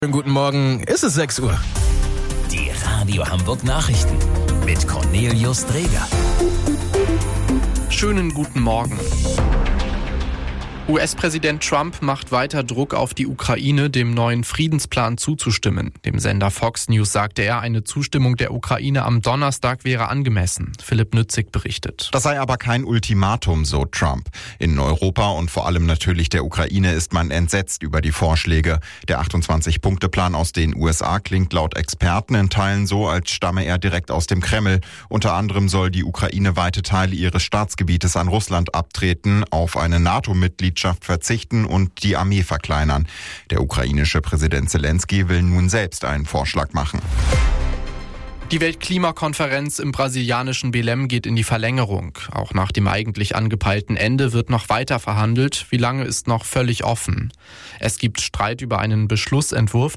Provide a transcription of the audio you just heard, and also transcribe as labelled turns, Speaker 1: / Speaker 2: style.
Speaker 1: Schönen guten Morgen, ist es 6 Uhr.
Speaker 2: Die Radio Hamburg Nachrichten mit Cornelius Dreger.
Speaker 3: Schönen guten Morgen. US-Präsident Trump macht weiter Druck auf die Ukraine, dem neuen Friedensplan zuzustimmen. Dem Sender Fox News sagte er, eine Zustimmung der Ukraine am Donnerstag wäre angemessen. Philipp Nützig berichtet.
Speaker 4: Das sei aber kein Ultimatum, so Trump. In Europa und vor allem natürlich der Ukraine ist man entsetzt über die Vorschläge. Der 28-Punkte-Plan aus den USA klingt laut Experten in Teilen so, als stamme er direkt aus dem Kreml. Unter anderem soll die Ukraine weite Teile ihres Staatsgebietes an Russland abtreten, auf eine NATO-Mitgliedschaft verzichten und die Armee verkleinern. Der ukrainische Präsident Zelensky will nun selbst einen Vorschlag machen.
Speaker 3: Die Weltklimakonferenz im brasilianischen Belém geht in die Verlängerung. Auch nach dem eigentlich angepeilten Ende wird noch weiter verhandelt. Wie lange ist noch völlig offen. Es gibt Streit über einen Beschlussentwurf,